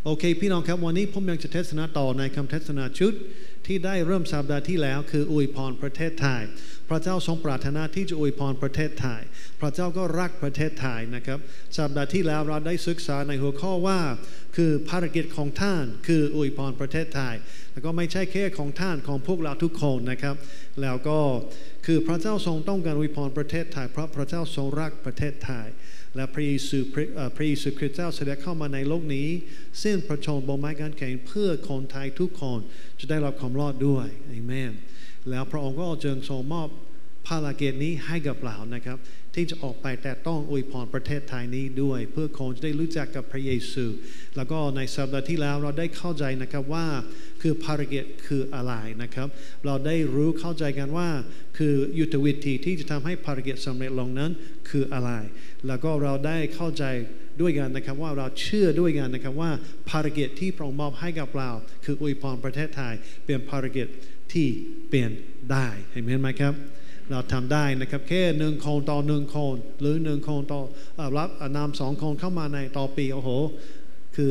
โอเคพี่น้องครับวันนี้ผมอยากจะเทศนาต่อในคำเทศนาชุดที่ได้เริ่มสัปดาห์ที่แล้วคืออวยพรประเทศไทยพระเจ้าทรงปรารถนาที่จะอวยพรประเทศไทยพระเจ้าก็รักประเทศไทยนะครับสัปดาห์ที่แล้วเราได้ศึกษาในหัวข้อว่าคือภารกิจของท่านคืออวยพรประเทศไทยแล้วก็ไม่ใช่แค่ของท่านของพวกเราทุกคนนะครับแล้วก็คือพระเจ้าทรงต้องการอวยพรประเทศไทยเพราะพระเจ้าทรงรักประเทศไทยและพระเยซูคริสต์เจ้าเสด็จเข้ามาในโลกนี้สิ้นพระชนม์บนไม้กางเขนเพื่อคนไทยทุกคนจะได้รับความรอดด้วยอาเมนแล้วพระองค์ก็จึงทรงมอบภารกิจนี้ให้กับเรานะครับที่จะออกไปแต่ต้องอวยพรประเทศไทยนี้ด้วยเพื่อคนจะได้รู้จักกับพระเยซูแล้วก็ในสัปดาห์ที่แล้วเราได้เข้าใจนะครับว่าคือภารกิจคืออะไรนะครับเราได้รู้เข้าใจกันว่าคือยุทธวิธีที่จะทำให้ภารกิจสำเร็จลงนั้นคืออะไรแล้วก็เราได้เข้าใจด้วยกันนะครับว่าเราเชื่อด้วยกันนะครับว่าภารกิจที่พระองค์มอบให้กับเราคืออวยพรประเทศไทยเป็นภารกิจที่เป็นได้เห็นไหมครับเราทำได้นะครับแค่1 คนต่อ1 คนหรือ1 คนต่อรับนำ2 คนเข้ามาในต่อปีโอ้โหคือ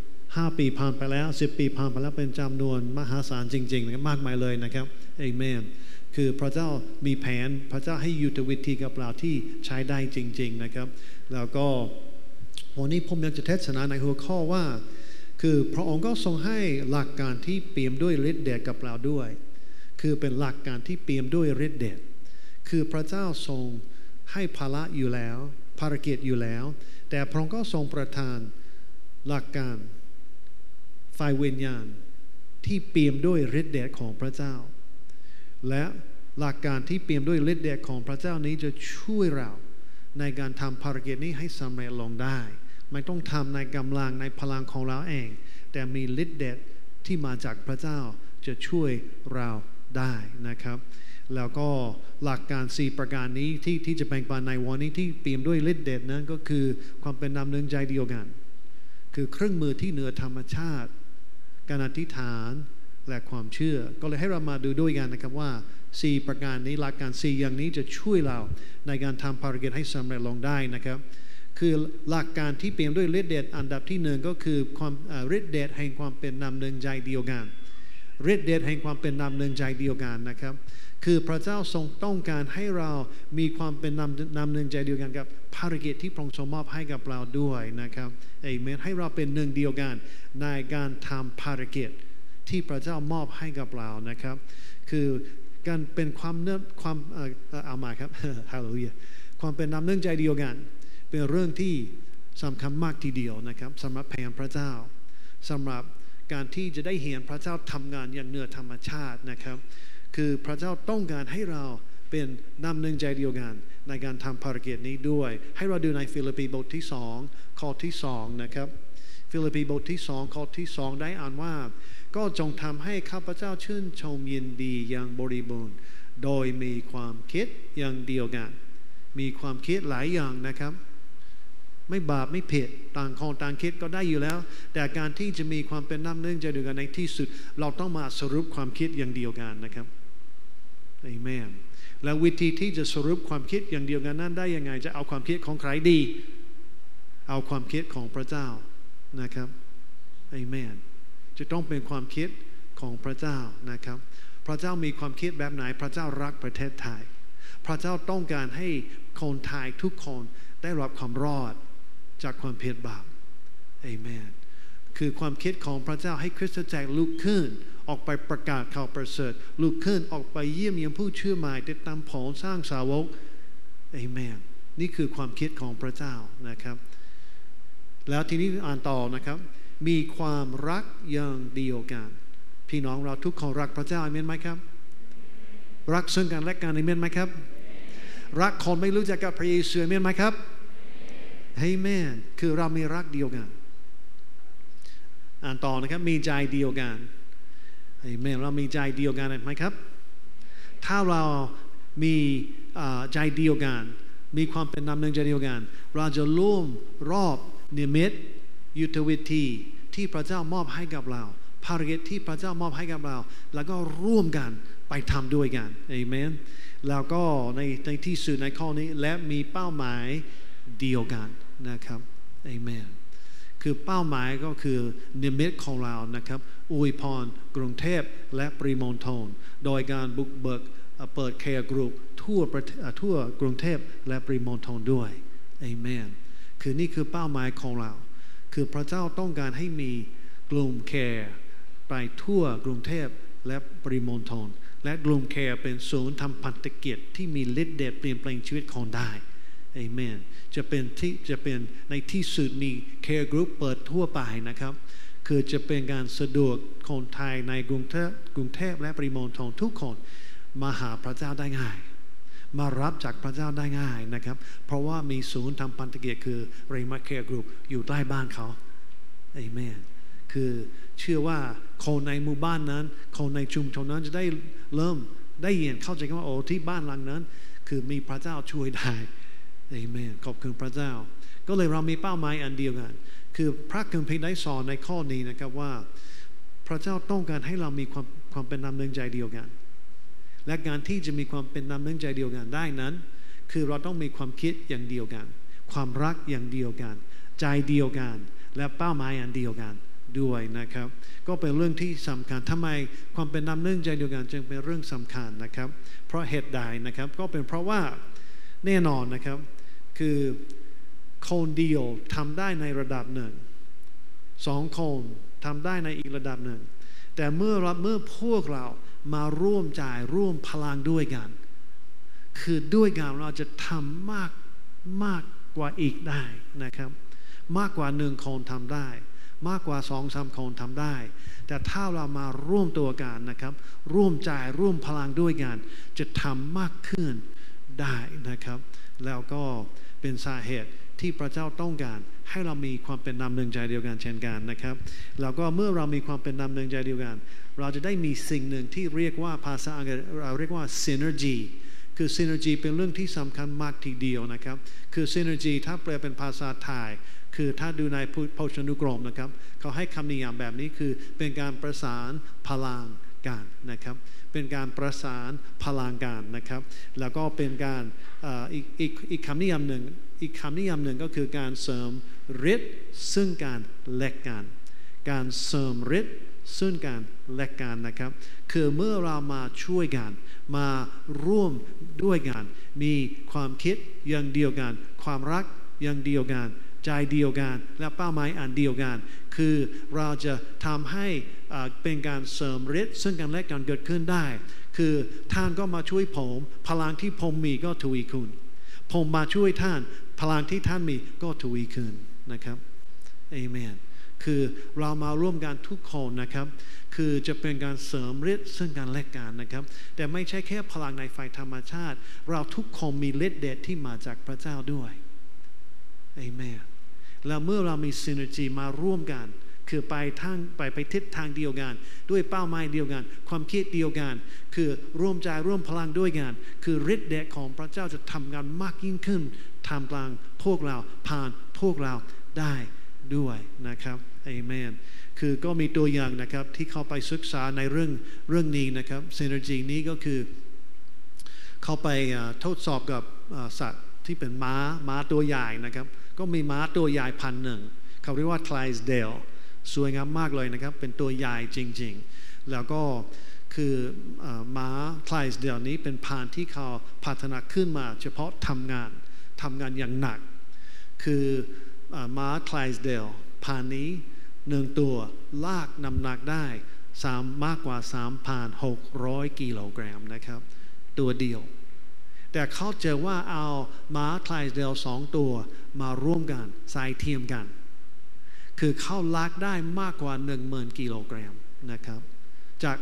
5 ปีผ่านไปแล้ว10 ปีผ่านไปแล้วเป็นจำนวนมหาศาลจริงๆนะครับมากมายเลยนะครับเอเมนคือพระเจ้ามีแผนพระเจ้าให้ยุทธวิธีกับเราที่ใช้ได้จริงๆนะครับแล้วก็วันนี้ผมอยากจะเทศนาในหัวข้อว่าคือพระองค์ก็ทรงให้หลักการที่เปี่ยมด้วยฤทธิ์เดชกับเราด้วยคือเป็นหลักการที่เปี่ยมด้วยฤทธิ์เดชคือพระเจ้าทรงให้ภาระอยู่แล้วภารกิจอยู่แล้วแต่พระองค์ก็ทรงประทานหลักการฝ่ายวิญญาณที่เปี่ยมด้วยฤทธิ์เดชของพระเจ้าและหลักการที่เปี่ยมด้วยฤทธิ์เดชของพระเจ้านี้จะช่วยเราในการทำภารกิจนี้ให้สำเร็จลงได้ไม่ต้องทำในกำลังในพลังของเราเองแต่มีฤทธิ์เดชที่มาจากพระเจ้าจะช่วยเราได้นะครับแล้วก็หลักการ4ประการนี้ที่จะแบ่งปันในวันนี้ที่เปี่ยมด้วยฤทธิ์เดชนั้นก็คือความเป็นน้ำหนึ่งใจเดียวกันคือเครื่องมือที่เหนือธรรมชาติการอธิษฐานและความเชื่อก็เลยให้เรามาดูด้วยกันนะครับว่า4ประการนี้หลักการ4อย่างนี้จะช่วยเราในการทำภารกิจให้สำเร็จลงได้นะครับคือหลักการที่เปี่ยมด้วยฤทธิ์เดชอันดับที่1ก็คือความฤทธิ์เดชแห่งความเป็นน้ำหนึ่งใจเดียวกันฤทธิ์เดชแห่งความเป็นน้ำหนึ่งใจเดียวกันนะครับคือพระเจ้าทรงต้องการให้เรามีความเป็นน้ำหนึ่งใจเดียวกันกับภารกิจที่พระองค์ทรงมอบให้กับเราด้วยนะครับเอเมนให้เราเป็นหนึ่งเดียวกันในการทำภารกิจที่พระเจ้ามอบให้กับเรานะครับคือการเป็นความเอามาครับฮาเลลูยาความเป็นน้ำหนึ่งใจเดียวกันเป็นเรื่องที่สำคัญมากทีเดียวนะครับสำหรับแผนพระเจ้าสำหรับการที่จะได้เห็นพระเจ้าทำงานอย่างเหนือธรรมชาตินะครับคือพระเจ้าต้องการให้เราเป็นน้ำหนึ่งใจเดียวกันในการทำภารกิจนี้ด้วยให้เราดูในฟิลิปปีบทที่2ข้อที่2นะครับฟิลิปปีบทที่2ข้อที่2ได้อ่านว่าก็จงทำให้ข้าพเจ้าชื่นชมยินดีอย่างบริบูรณ์โดยมีความคิดอย่างเดียวกันมีความคิดหลายอย่างนะครับไม่บาปไม่ผิดต่างคนต่างคิดก็ได้อยู่แล้วแต่การที่จะมีความเป็นน้ำหนึ่งใจเดียวกันในที่สุดเราต้องมาสรุปความคิดอย่างเดียวกันนะครับอาเมนแล้ววิธีที่จะสรุปความคิดอย่างเดียวกันนั้นได้ยังไงจะเอาความคิดของใครดีเอาความคิดของพระเจ้านะครับอาเมนจะต้องเป็นความคิดของพระเจ้านะครับพระเจ้ามีความคิดแบบไหนพระเจ้ารักประเทศไทยพระเจ้าต้องการให้คนไทยทุกคนได้รับความรอดจากความผิดบาปอาเมนคือความคิดของพระเจ้าให้คริสตจักรลุกขึ้นออกไปประกาศข่าวประเสริฐลุกขึ้นออกไปเยี่ยมเยียมผู้เชื่อใหม่ติดตามผลสร้างสาวกอาเมนนี่คือความคิดของพระเจ้านะครับแล้วทีนี้อ่านต่อนะครับมีความรักอย่างเดียวกันพี่น้องเราทุกคนรักพระเจ้าอาเมนไหมครับรักซึ่งกันและกันอาเมนไหมครับรักคนไม่รู้จักกับพระเยซูอาเมนไหมครับอาเมนคือเรามีรักเดียวกันอ่านต่อนะครับมีใจเดียวกันอาเมนเรามีใจเดียวกันไหมครับถ้าเรามีใจเดียวกันมีความเป็นน้ำหนึ่งใจเดียวกันเราจะร่วมรอบนิมิตยุทธวิธีที่พระเจ้ามอบให้กับเราภารกิจที่พระเจ้ามอบให้กับเราแล้วก็ร่วมกันไปทำด้วยกันอาเมนแล้วก็ในที่สุดในข้อนี้และมีเป้าหมายเดียวกันนะครับอาเมนคือเป้าหมายก็คือนิมิตของเรานะครับอวยพรกรุงเทพและปริมณฑลโดยการบุกเบิกเปิดแคร์กรุ๊ปทั่วกรุงเทพและปริมณฑลด้วยเอเมนคือนี่คือเป้าหมายของเราคือพระเจ้าต้องการให้มีกลุ่มแคร์ไปทั่วกรุงเทพและปริมณฑลและกลุ่มแคร์เป็นศูนย์ทำพันธกิจที่มีฤทธิ์เดชเปลี่ยนแปลงชีวิตคนได้เอเมนจะเป็นในที่สุดมีแคร์กรุ๊ปเปิดทั่วไปนะครับคือจะเป็นการสะดวกคนไทยในกรุงเทพและปริมณฑลทุกคนมาหาพระเจ้าได้ง่ายมารับจากพระเจ้าได้ง่ายนะครับเพราะว่ามีศูนย์ทำพันธกิจคือเรมาแคร์กรุ๊ปอยู่ใกล้บ้านเขาเอเมนคือเชื่อว่าคนในหมู่บ้านนั้นคนในชุมชนนั้นจะได้เริ่มได้เห็นเข้าใจว่าโอ้ที่บ้านหลังนั้นคือมีพระเจ้าช่วยได้เอเมนขอบคุณพระเจ้าก็เลยเรามีเป้าหมายอันเดียวกันคือพระคัมภีร์ได้สอนในข้อนี้นะครับว่าพระเจ้าต้องการให้เรามีความเป็นน้ำหนึ่งใจเดียวกันและการที่จะมีความเป็นน้ำหนึ่งใจเดียวกันได้นั้นคือเราต้องมีความคิดอย่างเดียวกันความรักอย่างเดียวกันใจเดียวกันและเป้าหมายอันเดียวกันด้วยนะครับก็เป็นเรื่องที่สำคัญทำไมความเป็นน้ำหนึ่งใจเดียวกันจึงเป็นเรื่องสำคัญนะครับเพราะเหตุใดนะครับก็เป็นเพราะว่าแน่นอนนะครับคือคนเดียวทำได้ในระดับหนึ่งสองคนทำได้ในอีกระดับหนึ่งแต่เมื่อพวกเรามาร่วมใจร่วมพลังด้วยกันคือด้วยกันเราจะทำมากกว่าอีกได้นะครับมากกว่าหนึ่งคนทำได้มากกว่า2-3 คนทำได้แต่ถ้าเรามาร่วมตัวกันนะครับร่วมใจร่วมพลังด้วยกันจะทำมากขึ้นได้นะครับแล้วก็เป็นสาเหตุที่พระเจ้าต้องการให้เรามีความเป็นน้ำหนึ่งใจเดียวกันเช่นกันนะครับแล้วก็เมื่อเรามีความเป็นน้ำหนึ่งใจเดียวกันเราจะได้มีสิ่งหนึ่งที่เรียกว่าภาษาอังกฤษเราเรียกว่า synergy คือ synergy เป็นเรื่องที่สำคัญมากทีเดียวนะครับคือ synergy ถ้าแปลเป็นภาษาไทยคือถ้าดูในพจนานุกรมนะครับเขาให้คำนิยามแบบนี้คือเป็นการประสานพลังกันนะครับเป็นการประสานพลังกันนะครับแล้วก็เป็นการอีกคำนิยามหนึ่งก็คือการเสริมฤทธิ์ซึ่งการและกันการเสริมฤทธิ์ซึ่งการและกันนะครับคือเมื่อเรามาช่วยกันมาร่วมด้วยกันมีความคิดอย่างเดียวกันความรักอย่างเดียวกันใจเดียวกันและเป้าหมายอันเดียวกันคือเราจะทำให้เป็นการเสริมฤทธิ์ซึ่งกันและกันเกิดขึ้นได้คือท่านก็มาช่วยผมพลังที่ผมมีก็ทวีคูณผมมาช่วยท่านพลังที่ท่านมีก็ทวีคูณนะครับเอเมนคือเรามาร่วมกันทุกคนนะครับคือจะเป็นการเสริมฤทธิ์ซึ่งกันและกันนะครับแต่ไม่ใช่แค่พลังในฝ่ายธรรมชาติเราทุกคนมีฤทธิ์เดชที่มาจากพระเจ้าด้วยเอเมนแล้วเมื่อเรามีซินเนอร์จีมาร่วมกันคือไปทิศทางเดียวกันด้วยเป้าหมายเดียวกันความคิดเดียวกันคือร่วมใจร่วมพลังด้วยกันคือฤทธิ์เดชของพระเจ้าจะทำงานมากยิ่งขึ้นท่ามกลางพวกเราผ่านพวกเราได้ด้วยนะครับเอเมนคือก็มีตัวอย่างนะครับที่เข้าไปศึกษาในเรื่องนี้นะครับซินเนอร์จีนี้ก็คือเข้าไปทดสอบกับสัตว์ที่เป็นม้าตัวใหญ่นะครับก็มีม้าตัวใหญ่1,000เขาเรียกว่าไคลส์เดลสวยงามมากเลยนะครับเป็นตัวใหญ่จริงๆแล้วก็คือม้าไคลส์เดลนี้เป็นพันธุ์ที่เขาพัฒนาขึ้นมาเฉพาะทำงานอย่างหนักคือม้าไคลส์เดลพันธุ์นี้1ตัวลากน้ำหนักได้มากกว่า 3,600 กิโลกรัมนะครับตัวเดียวแต่เขาเจอว่าเอาม้าไคลส์เดล2ตัวมาร่วมกันใส่เทียมกันคือเขาลากได้มากกว่า 10,000 กิโลกรัมนะครับจาก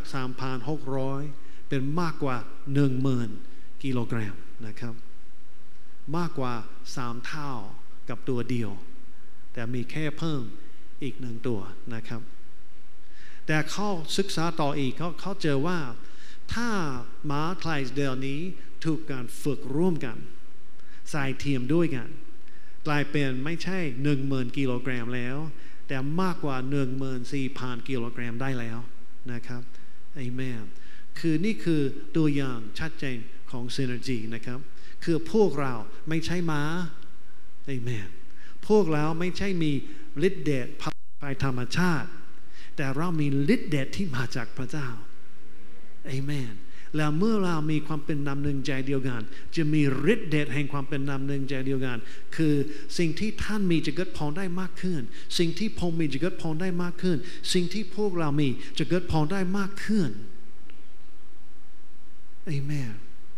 3,600 เป็นมากกว่า 10,000 กิโลกรัมนะครับมากกว่า3เท่ากับตัวเดียวแต่มีแค่เพิ่มอีก1ตัวนะครับแต่เขาศึกษาต่ออีกเขาเจอว่าถ้าม้าไคลส์เดลนี้ถูกการฝึกร่วมกันใส่เทียมด้วยกันกลายเป็นไม่ใช่ 10,000 กิโลกรัมแล้วแต่มากกว่า 14,000 กิโลกรัมได้แล้วนะครับเอเมนคือนี่คือตัวอย่างชัดเจนของซินเนอร์จีนะครับคือพวกเราไม่ใช่ม้าเอเมนพวกเราไม่ใช่มีฤทธิ์เดชฝ่ายธรรมชาติแต่เรามีฤทธิ์เดชที่มาจากพระเจ้าอาเมนแล้วเมื่อเรามีความเป็นน้ำหนึ่งใจเดียวกันจะมีฤทธิ์เดชแห่งความเป็นน้ำหนึ่งใจเดียวกันคือสิ่งที่ท่านมีจะเกิดพรได้มากขึ้นสิ่งที่ผมมีจะเกิดพรได้มากขึ้นสิ่งที่พวกเรามีจะเกิดพรได้มากขึ้นอาเมน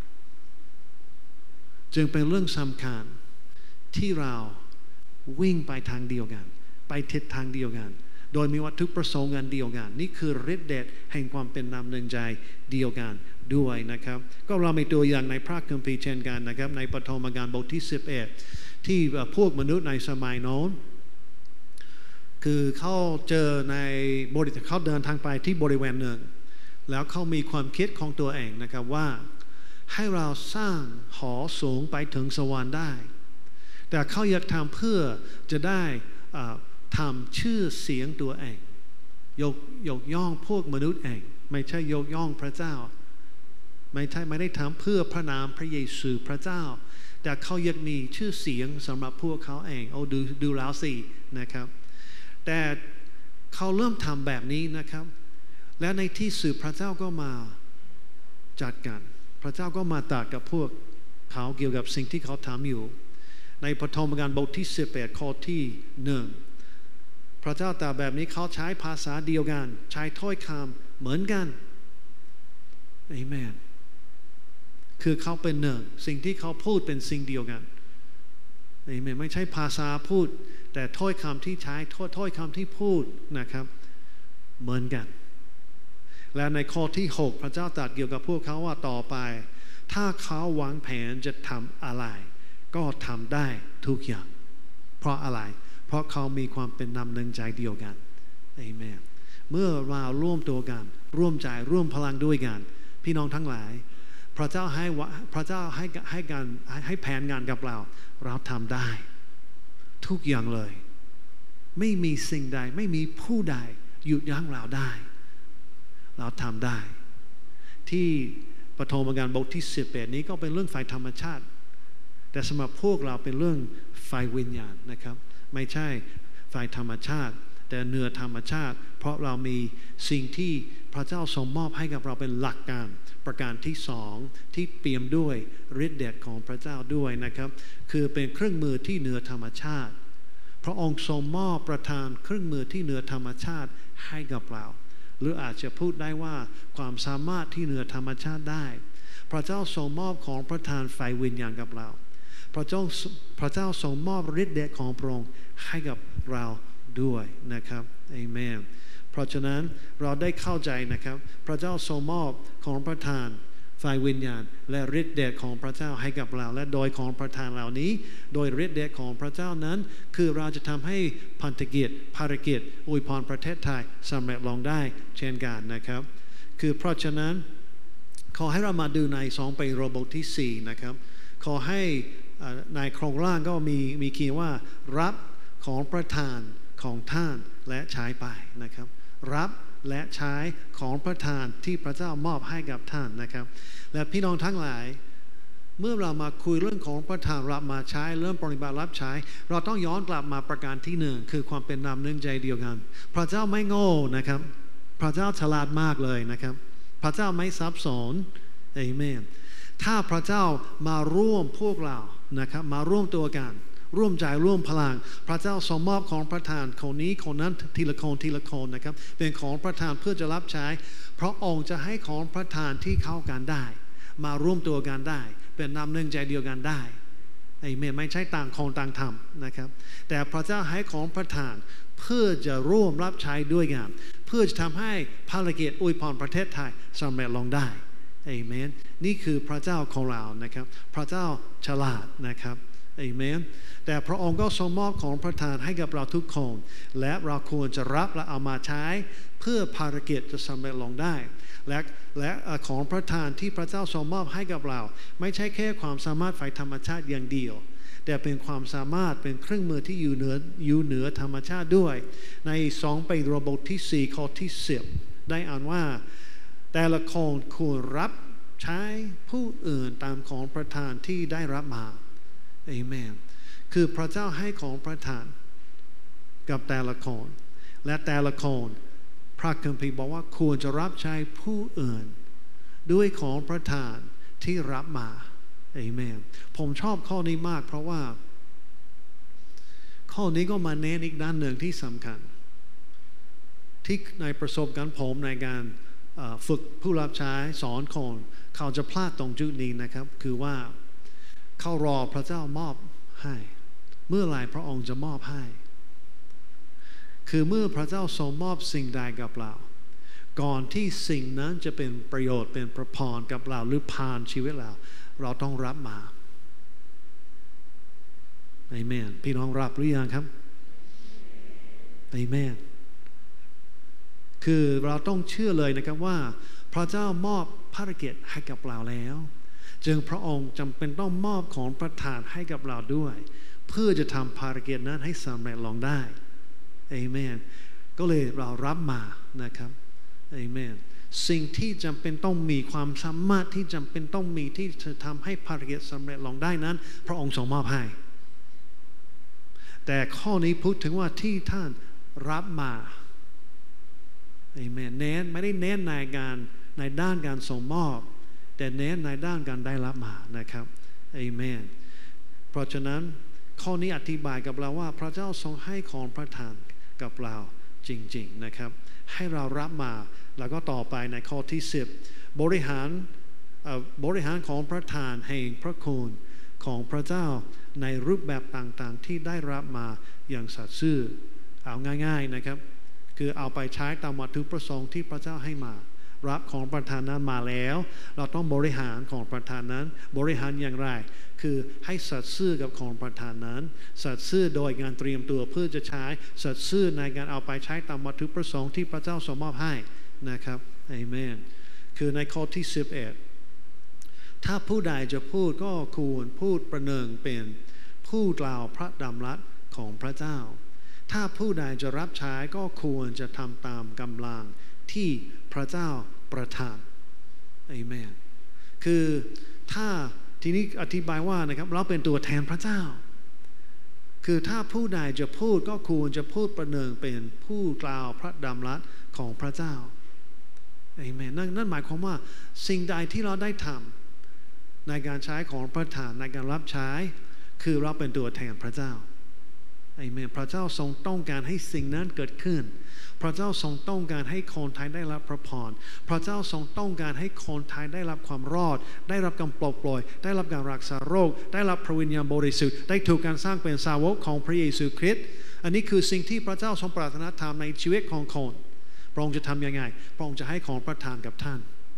จึงเป็นเรื่องสำคัญที่เราวิ่งไปทางเดียวกันไปทิศทางเดียวกันโดยมีวัตถุประสงค์กันเดียวกันนี่คือฤทธิ์เดชแห่งความเป็นน้ำหนึ่งใจเดียวกันด้วยนะครับก็เรามีตัวอย่างในพระคัมภีร์เช่นกันนะครับในปฐมกาลบทที่11ที่พวกมนุษย์ในสมัยโน้นคือเขาเจอในเขาเดินทางไปที่บริเวณหนึ่งแล้วเขามีความคิดของตัวเองนะครับว่าให้เราสร้างหอสูงไปถึงสวรรค์ได้แต่เขาอยากทำเพื่อจะได้ทำชื่อเสียงตัวเองยกย่องพวกมนุษย์เองไม่ใช่ยกย่องพระเจ้าไม่ได้ทำเพื่อพระนามพระเยซูพระเจ้าแต่เขาอยากมีชื่อเสียงสำหรับพวกเขาเองดูแล้วสินะครับแต่เขาเริ่มทำแบบนี้นะครับและในที่สุดพระเจ้าก็มาจัดการพระเจ้าก็มาตรัสกับพวกเขาเกี่ยวกับสิ่งที่เขาทำอยู่ในปฐมกาลบทที่11ข้อที่1พระเจ้าตรัสแบบนี้เขาใช้ภาษาเดียวกันใช้ถ้อยคำเหมือนกันอาเมนคือเขาเป็นหนึ่งสิ่งที่เขาพูดเป็นสิ่งเดียวกันอาเมนไม่ใช่ภาษาพูดแต่ถ้อยคำที่ใช้ถ้อยคำที่พูดนะครับเหมือนกันและในข้อที่6พระเจ้าตรัสเกี่ยวกับพวกเขาว่าต่อไปถ้าเขาวางแผนจะทำอะไรก็ทำได้ทุกอย่างเพราะอะไรเพราะเขามีความเป็นน้ำหนึ่งใจเดียวกันอาเมนเมื่อเราร่วมตัวกันร่วมใจร่วมพลังด้วยกันพี่น้องทั้งหลายพระเจ้าให้แผนงานกับเราทำได้ทุกอย่างเลยไม่มีสิ่งใดไม่มีผู้ใดหยุดยั้งเราได้เราทำได้ที่ปฐมกาลบทที่11นี้ก็เป็นเรื่องฝ่ายธรรมชาติแต่สำหรับพวกเราเป็นเรื่องฝ่ายวิญญาณนะครับไม่ใช่ฝ่ายธรรมชาติแต่เหนือธรรมชาติเพราะเรามีสิ่งที่พระเจ้าทรงมอบให้กับเราเป็นหลักการประการที่2ที่เปี่ยมด้วยฤทธิ์เดชของพระเจ้าด้วยนะครับคือเป็นเครื่องมือที่เหนือธรรมชาติพระองค์ทรงมอบประทานเครื่องมือที่เหนือธรรมชาติให้กับเราหรืออาจจะพูดได้ว่าความสามารถที่เหนือธรรมชาติได้พระเจ้าทรงมอบของประทานฝ่ายวิญญาณกับเราพระเจ้าทรงมอบฤทธิ์เดชของพระองค์ให้กับเราด้วยนะครับอาเมนเพราะฉะนั้นเราได้เข้าใจนะครับพระเจ้าทรงมอบของประทานฝ่ายวิญญาณและฤทธิ์เดชของพระเจ้าให้กับเราและโดยของประทานเหล่านี้โดยฤทธิ์เดชของพระเจ้านั้นคือเราจะทำให้พันธกิจภารกิจอวยพรประเทศไทยสำเร็จลงได้เช่นกันนะครับคือเพราะฉะนั้นขอให้เรามาดูใน2 เปโตรบทที่4นะครับขอให้ในโครงร่างก็มีเขียนว่ารับของประทานของท่านและใช้ไปนะครับรับและใช้ของประทานที่พระเจ้ามอบให้กับท่านนะครับและพี่น้องทั้งหลายเมื่อเรามาคุยเรื่องของประทานรับมาใช้เริ่มปฏิบัติรับใช้เราต้องย้อนกลับมาประการที่1คือความเป็นน้ำหนึ่งใจเดียวกันพระเจ้าไม่โง่นะครับพระเจ้าฉลาดมากเลยนะครับพระเจ้าไม่ซับซ้อนอาเมนถ้าพระเจ้ามาร่วมพวกเรานะครับมาร่วมตัวกันร่วมใจร่วมพลังพระเจ้าทรงมอบของประทานคนนี้คนนั้นทีละคนนะครับเป็นของประทานเพื่อจะรับใช้เพราะองค์จะให้ของประทานที่เข้ากันได้มาร่วมตัวกันได้เป็นน้ำหนึ่งใจเดียวกันได้อาเมนไม่ใช่ต่างคนต่างทำนะครับแต่พระเจ้าให้ของประทานเพื่อจะร่วมรับใช้ด้วยกันเพื่อจะทำให้ภารกิจอวยพรประเทศไทยสำเร็จลงได้อาเมนนี่คือพระเจ้าของเรานะครับพระเจ้าฉลาดนะครับอาเมนแต่พระองค์ก็ทรงมอบของประทานให้กับเราทุกคนและเราควรจะรับและเอามาใช้เพื่อภารกิจจะสำเร็จลงได้และของประทานที่พระเจ้าทรงมอบให้กับเราไม่ใช่แค่ความสามารถฝ่ายธรรมชาติอย่างเดียวแต่เป็นความสามารถเป็นเครื่องมือที่อยู่เหนือธรรมชาติด้วยใน2 เปโตรบทที่4ข้อที่10ได้อ่านว่าแต่ละคนควรรับใช้ผู้อื่นตามของประทานที่ได้รับมาอาเมนคือพระเจ้าให้ของประทานกับแต่ละคนและแต่ละคนพระคัมภีร์บอกว่าควรจะรับใช้ผู้อื่นด้วยของประทานที่รับมาเอเมนผมชอบข้อนี้มากเพราะว่าข้อนี้ก็มาเน้นอีกด้านหนึ่งที่สำคัญที่ในประสบการณ์ผมในการฝึกผู้รับใช้สอนคนเขาจะพลาดตรงจุดนี้นะครับคือว่าเขารอพระเจ้ามอบให้เมื่อไหร่พระองค์จะมอบให้คือเมื่อพระเจ้าทรงมอบสิ่งใดกับเราก่อนที่สิ่งนั้นจะเป็นประโยชน์เป็นประพรกับเราหรือผ่านชีวิตเราต้องรับมาอาเมนพี่น้องรับหรือยังครับอาเมนคือเราต้องเชื่อเลยนะครับว่าพระเจ้ามอบภารกิจให้กับเราแล้วจึงพระองค์จำเป็นต้องมอบของประทานให้กับเราด้วยเพื่อจะทำภารกิจนั้นให้สำเร็จลงได้อาเมนก็เลยเรารับมานะครับอาเมนสิ่งที่จำเป็นต้องมีความสามารถที่จำเป็นต้องมีที่จะทำให้ภารกิจสำเร็จลงได้นั้นพระองค์ทรงมอบให้แต่ข้อนี้พูดถึงว่าที่ท่านรับมาอาเมนเน้นไม่ได้เน้นในด้านการส่งมอบแต่เน้นในด้านการได้รับมานะครับอาเมนเพราะฉะนั้นข้อนี้อธิบายกับเราว่าพระเจ้าทรงให้ของประทานกับเราจริงๆนะครับให้เรารับมาแล้วก็ต่อไปในข้อที่10บริหารของประทานแห่งพระคุณของพระเจ้าในรูปแบบต่างๆที่ได้รับมาอย่างสัตย์ซื่อเอาง่ายๆนะครับคือเอาไปใช้ตามวัตถุประสงค์ที่พระเจ้าให้มารับของประทานนั้นมาแล้วเราต้องบริหารของประทานนั้นบริหารอย่างไรคือให้สัตย์ซื่อกับของประทานนั้นสัตย์ซื่อโดยการเตรียมตัวเพื่อจะใช้สัตย์ซื่อในการเอาไปใช้ตามวัตถุประสงค์ที่พระเจ้าทรงมอบให้นะครับอาเมนคือในข้อที่11ถ้าผู้ใดจะพูดก็ควรพูดประหนึ่งเป็นผู้กล่าวพระดำรัสของพระเจ้าถ้าผู้ใดจะรับใช้ก็ควรจะทำตามกำลังที่พระเจ้าประทานอาเมนคือถ้าทีนี้อธิบายว่านะครับเราเป็นตัวแทนพระเจ้าคือถ้าผู้ใดจะพูดก็ควรจะพูดประหนึ่งเป็นผู้กล่าวพระดำรัสของพระเจ้าอาเมนนั่นหมายความว่าสิ่งใดที่เราได้ทำในการใช้ของประทานในการรับใช้คือเราเป็นตัวแทนพระเจ้าอาเมนพระเจ้าทรงต้องการให้สิ่งนั้นเกิดขึ้นพระเจ้าทรงต้องการให้คนไทยได้รับพระพรพระเจ้าทรงต้องการให้คนไทยได้รับความรอดได้รับการปลดปล่อยได้รับการรักษาโรคได้รับพระวิญญาณบริสุทธิ์ได้ถูกการสร้างเป็นสาวกของพระเยซูคริสต์อันนี้คือสิ่งที่พระเจ้าทรงปรารถนาทำในชีวิตของคนพระองค์จะทำยังไงพระองค์จะให้ของประทานกับท่าน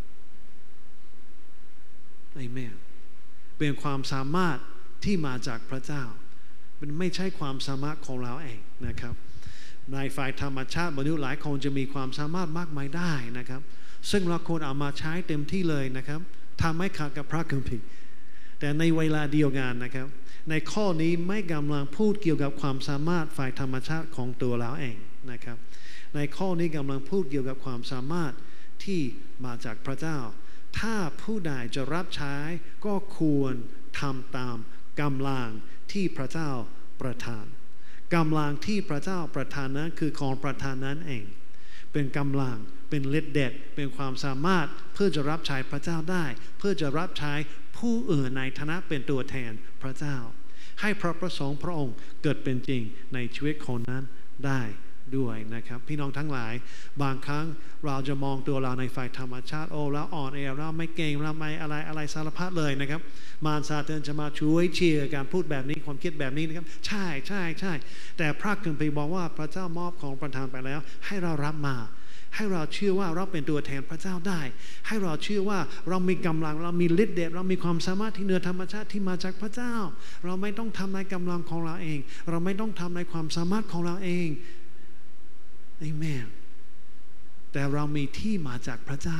อาเมนเป็นความสามารถที่มาจากพระเจ้ามันไม่ใช่ความสามารถของเราเองนะครับในฝ่ายธรรมชาติมนุษย์หลายคนจะมีความสามารถมากมายได้นะครับซึ่งเราควรเอามาใช้เต็มที่เลยนะครับทำให้ขัดกับพระคัมภีร์แต่ในเวลาเดียวกันนะครับในข้อนี้ไม่กำลังพูดเกี่ยวกับความสามารถฝ่ายธรรมชาติของตัวเราเองนะครับในข้อนี้กำลังพูดเกี่ยวกับความสามารถที่มาจากพระเจ้าถ้าผู้ใดจะรับใช้ก็ควรทำตามกำลังที่พระเจ้าประทานกำลังที่พระเจ้าประทานนั้นคือของประทานนั้นเองเป็นกำลังเป็นฤทธิ์เดชเป็นความสามารถเพื่อจะรับใช้พระเจ้าได้เพื่อจะรับใช้ผู้อื่นในฐานะเป็นตัวแทนพระเจ้าให้พระประสงค์พระองค์เกิดเป็นจริงในชีวิตคนนั้นได้ด้วยนะครับพี่น้องทั้งหลายบางครั้งเราจะมองตัวเราในฝ่ายธรรมชาติโอ้เราอ่อนแอเราไม่เก่งเราไม่อะไรสารพัดเลยนะครับมารซาตานจะมาช่วยเชียร์การพูดแบบนี้ความคิดแบบนี้นะครับใช่แต่พระคัมภีร์บอกว่าพระเจ้ามอบของประทานไปแล้วให้เรารับมาให้เราเชื่อว่าเราเป็นตัวแทนพระเจ้าได้ให้เราเชื่อว่าเรามีกำลังเรามีฤทธิ์เดชเรามีความสามารถที่เหนือธรรมชาติที่มาจากพระเจ้าเราไม่ต้องทำในกำลังของเราเองเราไม่ต้องทำในความสามารถของเราเองอาเมนแต่เรามีที่มาจากพระเจ้า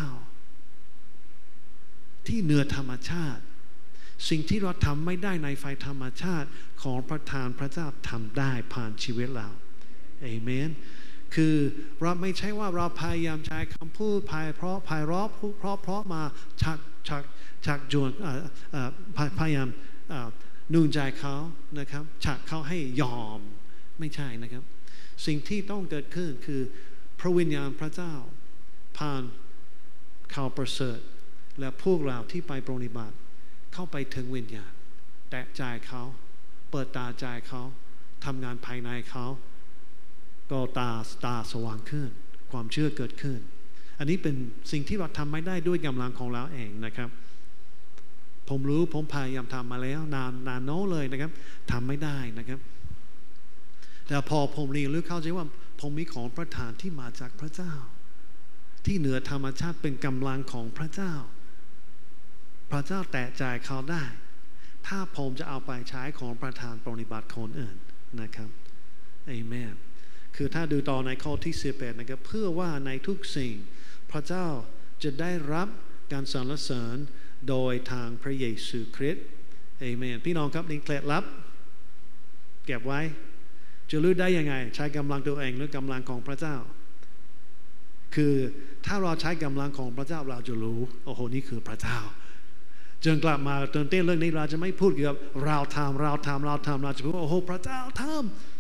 ที่เหนือธรรมชาติสิ่งที่เราทำไม่ได้ในฝ่ายธรรมชาติของประทานพระเจ้าทำได้ผ่านชีวิตเราอาเมนคือเราไม่ใช่ว่าเราพยายามใช้คำพูดพายเราะเพราะมาชักจวนพยายามนุ่งใจเขานะครับชักเขาให้ยอมไม่ใช่นะครับสิ่งที่ต้องเกิดขึ้นคือพระวิญญาณพระเจ้าผ่านข่าวประเสริฐและพวกเราที่ไปปฏิบัติเข้าไปถึงวิญญาณแตะใจเขาเปิดตาใจเขาทำงานภายในเขาก็ตาสว่างขึ้นความเชื่อเกิดขึ้นอันนี้เป็นสิ่งที่เราทำไม่ได้ด้วยกำลังของเราเองนะครับผมรู้ผมพยายามทำมาแล้วนานโน้เลยนะครับทำไม่ได้นะครับแต่พอผมเรียนรู้เข้าใจว่าผมมีของประทานที่มาจากพระเจ้าที่เหนือธรรมชาติเป็นกำลังของพระเจ้าพระเจ้าแตะใจเขาได้ถ้าผมจะเอาไปใช้ของประทานปฏิบัติคนอื่นนะครับเอเมนคือถ้าดูต่อในข้อที่18นะครับเพื่อว่าในทุกสิ่งพระเจ้าจะได้รับการสรรเสริญโดยทางพระเยซูคริสต์เอเมนพี่น้องครับนี่เคล็ดลับเก็บไว้จะรู้ได้ยังไงใช้กำลังตัวเองหรือกำลังของพระเจ้าคือถ้าเราใช้กำลังของพระเจ้าเราจะรู้โอ้โหนี่คือพระเจ้าจึงกลับมาตื่นเต้นเรื่องนี้เราจะไม่พูดเกี่ยวกับเราทำเราจะพูดโอ้โหพระเจ้าทำ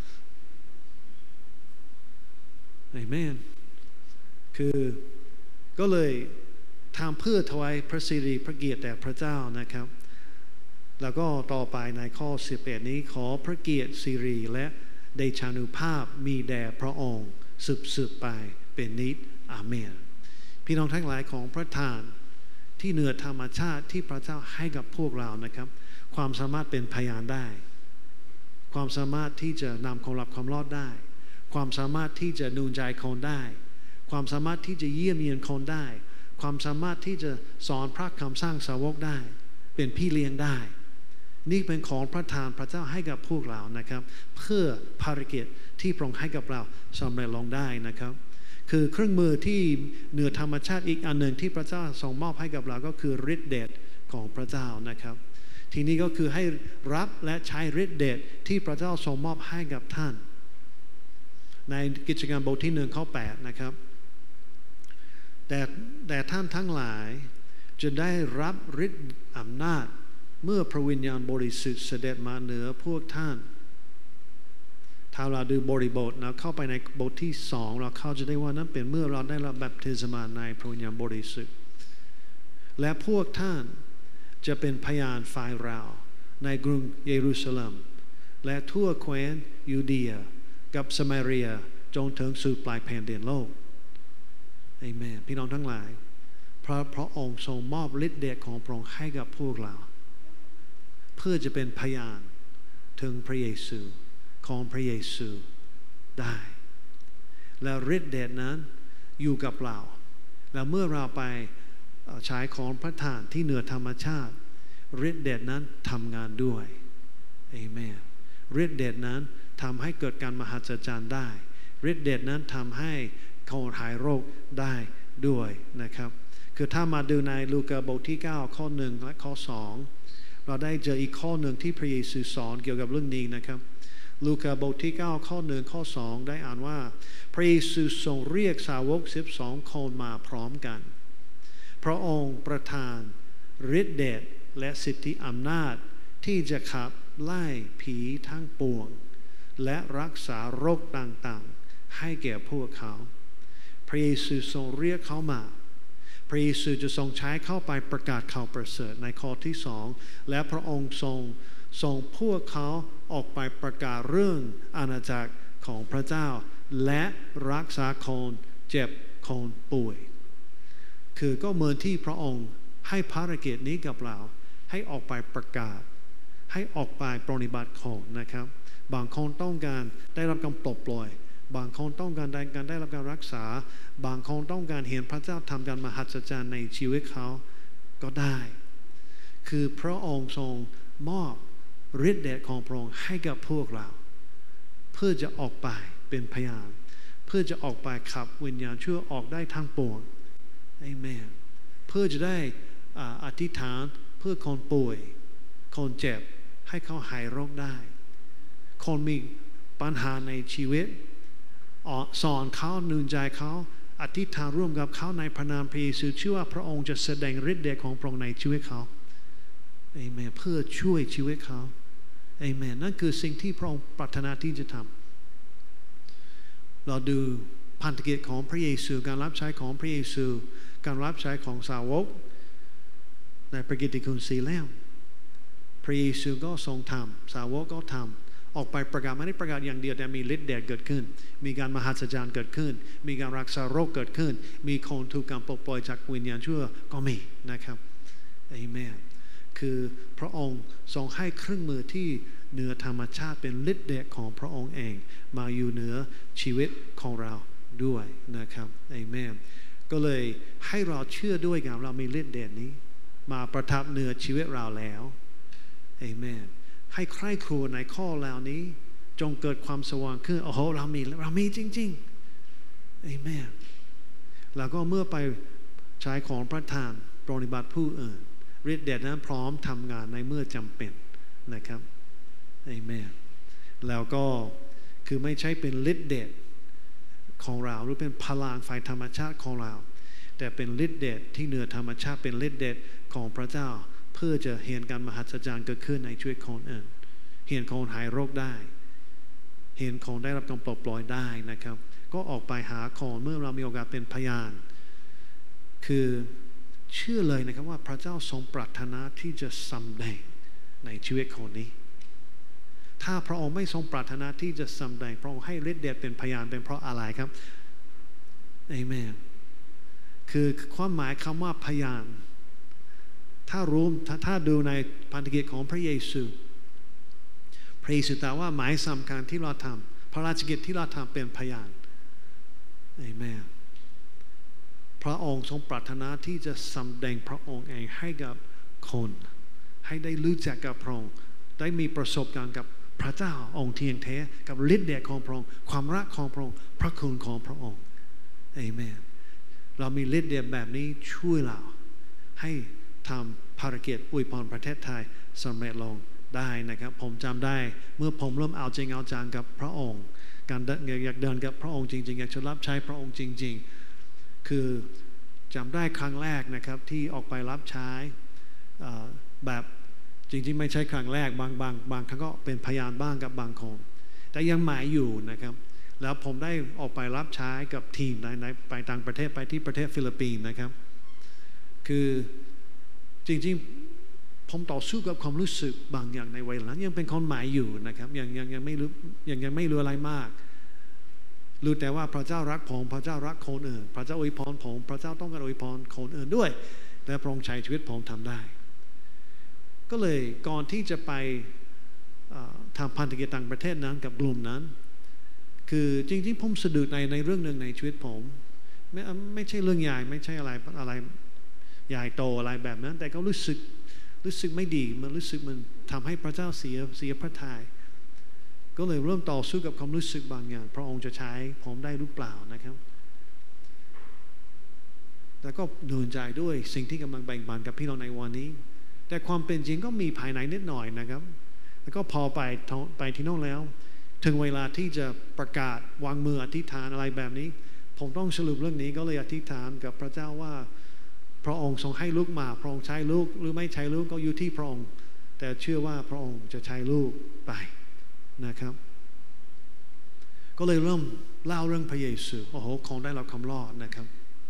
อาเมนคือก็เลยทำเพื่อถวายพระสิริพระเกียรติแด่พระเจ้านะครับแล้วก็ต่อไปในข้อ11นี้ขอพระเกียรติสิริและเดชานุภาพมีแด่พระองค์สืบไปเป็นนิจอาเมนพี่น้องทั้งหลายของพระทานที่เหนือธรรมชาติที่พระเจ้าให้กับพวกเรานะครับความสามารถเป็นพยานได้ความสามารถที่จะนำความลับความรอดได้ความสามารถที่จะนูนใจคนได้ความสามารถที่จะเยี่ยมเยียนคนได้ความสามารถที่จะสอนพระคำสร้างสาวกได้เป็นพี่เลี้ยงได้นี่เป็นของประทานพระเจ้าให้กับพวกเรานะครับเพื่อภารกิจที่พระองค์ให้กับเราสำเร็จลงได้นะครับคือเครื่องมือที่เหนือธรรมชาติอีกอันหนึ่งที่พระเจ้าทรงมอบให้กับเราก็คือฤทธิ์เดชของพระเจ้านะครับทีนี้ก็คือให้รับและใช้ฤทธิ์เดชที่พระเจ้าทรงมอบให้กับท่านในกิจการบทที่1ข้อ8นะครับแต่ท่านทั้งหลายจะได้รับฤทธิ์อำนาจเมื่อพระวิญญาณบริสุทธิ์เสด็จมาเหนือพวกท่านถ้าเราดูบริบทนะเข้าไปในบทที่2เราเข้าจะได้ว่านั้นเป็นเมื่อเราได้รับบัพติศมาในพระวิญญาณบริสุทธิ์และพวกท่านจะเป็นพยานฝ่ายเราในกรุงเยรูซาเล็มและทั่วแคว้นยูเดียกับสมาเรียจนถึงสุดปลายแผ่นดินโลกเอเมนพี่น้องทั้งหลายพระองค์ทรงมอบฤทธิ์เดชของพระองค์ให้กับพวกเราเพื่อจะเป็นพยานถึงพระเยซูของพระเยซูได้และฤทธิ์เดชนั้นอยู่กับเราแล้วเมื่อเราไปใช้ของพระทานที่เหนือธรรมชาติฤทธิ์เดชนั้นทำงานด้วยเอเมนฤทธิ์เดชนั้นทำให้เกิดการมหัศจรรย์ได้ฤทธิ์เดชนั้นทำให้คนหายโรคได้ด้วยนะครับคือถ้ามาดูในลูกาบทที่9ข้อ1และข้อ2เราได้เจออีกข้อหนึ่งที่พระเยซูสอนเกี่ยวกับเรื่องนี้นะครับลูกาบทที่9ข้อ1ข้อ2ได้อ่านว่าพระเยซูทรงเรียกสาวก12คนมาพร้อมกันพระองค์ประทานฤทธิ์เดชและสิทธิอำนาจที่จะขับไล่ผีทั้งปวงและรักษาโรคต่างๆให้แก่พวกเขาพระเยซูทรงเรียกเขามาพระเยซูจะทรงใช้เข้าไปประกาศข่าวประเสริฐในข้อที่2และพระองค์ทรงพวกเขาออกไปประกาศเรื่องอาณาจักรของพระเจ้าและรักษาคนเจ็บคนป่วยคือก็เหมือนที่พระองค์ให้ภารกิจนี้กับเราให้ออกไปประกาศให้ออกไปปฏิบัติของนะครับบางคนต้องการได้รับการปลดปล่อยบางคนต้องการได้รับการรักษาบางคนต้องการเห็นพระเจ้าทำการมหัศจรรย์ในชีวิตเขาก็ได้คือพระองค์ทรงมอบฤทธิ์เดชของพระองค์ให้กับพวกเราเพื่อจะออกไปเป็นพยานเพื่อจะออกไปขับวิญญาณชั่วออกได้ทั้งปวงอาเมนเพื่อจะได้อธิษฐานเพื่อคนป่วยคนเจ็บให้เขาหายโรคได้คนมีปัญหาในชีวิตสอนเขานูนใจเขาอธิษฐานร่วมกับเขาในพระนามพระเยซูเชื่อว่าพระองค์จะแสดงฤทธิ์เดชของพระองค์ในชีวิตเขาเอเมนเพื่อช่วยชีวิตเขาเอเมนนั่นคือสิ่งที่พระองค์ปรารถนาที่จะทเราดูพันธกิจของพระเยซูการรับใช้ของพระเยซูการรับใช้ของสาวกในพระกิตติคุณ4แล้วพระเยซูก็ทรงทำสาวกก็ทำออกไปประกาศไม่ได้ประกาศอย่างเดียวแต่มีฤทธิ์เดชเกิดขึ้นมีการมหัศจรรย์เกิดขึ้นมีการรักษาโรคเกิดขึ้นมีคนถูกการปลดปล่อยจากวิญญาณชั่วก็มีนะครับอาเมนคือพระองค์ทรงให้เครื่องมือที่เหนือธรรมชาติเป็นฤทธิ์เดชของพระองค์เองมาอยู่เหนือชีวิตของเราด้วยนะครับอาเมนก็เลยให้เราเชื่อด้วยกันเรามีฤทธิ์เดชนี้มาประทับเหนือชีวิตเราแล้วอาเมนให้ใคร่ครวญในข้อเหล่านี้จงเกิดความสว่างขึ้นโอ้โหเรามีจริงๆอาเมนแล้วก็เมื่อไปใช้ของประทานปฏิบัติผู้อื่นฤทธิ์เดชนั้นพร้อมทำงานในเมื่อจำเป็นนะครับอาเมนแล้วก็คือไม่ใช่เป็นฤทธิ์เดชของเราหรือเป็นพลังฝ่ายธรรมชาติของเราแต่เป็นฤทธิ์เดชที่เหนือธรรมชาติเป็นฤทธิ์เดชของพระเจ้าเพื่อจะเห็นการมหัศจรรย์เกิดขึ้นในชีวิตคนอื่นเห็นคนหายโรคได้เห็นคนได้รับการปลดปล่อยได้นะครับก็ออกไปหาคนเมื่อเรามีโอกาสเป็นพยานคือเชื่อเลยนะครับว่าพระเจ้าทรงปรารถนาที่จะสำแดงในชีวิตคนนี้ถ้าพระองค์ไม่ทรงปรารถนาที่จะสำแดงพระองค์ให้ฤทธิ์เดชเป็นพยานเป็นเพราะอะไรครับอาเมนคือความหมายคำว่าพยานถ้าดูในพันธกิจของพระเยซูพระเยซูตรัสว่าหมายสำคัญที่เราทำพระราชกิจที่เราทำเป็นพยานอาเมนพระองค์ทรงปรารถนาที่จะสำแดงพระองค์เองให้กับคนให้ได้รู้จักกับพระองค์ได้มีประสบการณ์กับพระเจ้าองค์เทียงแท้กับฤทธิ์เดชของพระองค์ความรักของพระองค์พระคุณของพระองค์อาเมนเรามีฤทธิ์เดชแบบนี้ช่วยเราให้ทำภารกิจอวยพรประเทศไทยสำเร็จลงได้นะครับผมจำได้เมื่อผมเริ่มเอาจริงเอาจังกับพระองค์การอยากเดินกับพระองค์จริงๆอยากจะรับใช้พระองค์จริงๆคือจำได้ครั้งแรกนะครับที่ออกไปรับใช้แบบจริงๆไม่ใช่ครั้งแรกบางครั้งก็เป็นพยานบ้างกับบางคนแต่ยังหมายอยู่นะครับแล้วผมได้ออกไปรับใช้กับทีมไปต่างประเทศไปที่ประเทศฟิลิปปินส์นะครับคือจริงๆผมต่อสู้กับความรู้สึกบางอย่างในวัยนั้นยังเป็นคนหมายอยู่นะครับยังไม่รู้อะไรมากรู้แต่ว่าพระเจ้ารักผมพระเจ้ารักคนอื่นพระเจ้าอวยพรผมพระเจ้าต้องการอวยพรคนอื่นด้วยและพระองค์ใช้ชีวิตผมทำได้ก็เลยก่อนที่จะไปทำพันธกิจต่างประเทศนั้นกับกลุ่มนั้นคือจริงๆผมสะดุดในเรื่องหนึ่งในชีวิตผมไม่ใช่เรื่องใหญ่ไม่ใช่อะไรใหญ่โตอะไรแบบนั้นแต่ก็รู้สึกไม่ดีมันรู้สึกมันทำให้พระเจ้าเสียพระทัยก็เลยเริ่มต่อสู้กับความรู้สึกบางอย่างพระองค์จะใช้ผมได้หรือเปล่านะครับแล้วก็หนุนใจด้วยสิ่งที่กำลังแบ่งปันกับพี่น้องในวันนี้แต่ความเป็นจริงก็มีภายในนิดหน่อยนะครับแล้วก็พอไปที่โน่นแล้วถึงเวลาที่จะประกาศวางมืออธิษฐานอะไรแบบนี้ผมต้องสรุปเรื่องนี้ก็เลยอธิษฐานกับพระเจ้าว่าพระองค์ทรงให้ลูกมาพระองค์ใช้ลูกหรือไม่ใช้ลูกก็อยู่ที่พระองค์แต่เชื่อว่าพระองค์จะใช้ลูกไปนะครับก็เลยเริ่มเล่าเรื่องพระเยซูโอ้โหคงได้รับคำรอดนะครับ